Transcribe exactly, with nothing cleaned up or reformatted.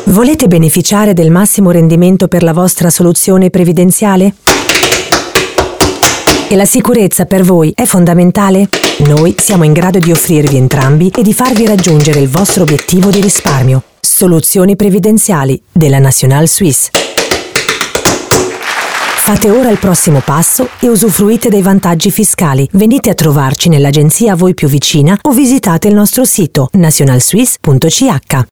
Volete beneficiare del massimo rendimento per la vostra soluzione previdenziale? E la sicurezza per voi è fondamentale? Noi siamo in grado di offrirvi entrambi e di farvi raggiungere il vostro obiettivo di risparmio. Soluzioni previdenziali della National Suisse. Fate ora il prossimo passo e usufruite dei vantaggi fiscali. Venite a trovarci nell'agenzia a voi più vicina o visitate il nostro sito national suisse punto c h.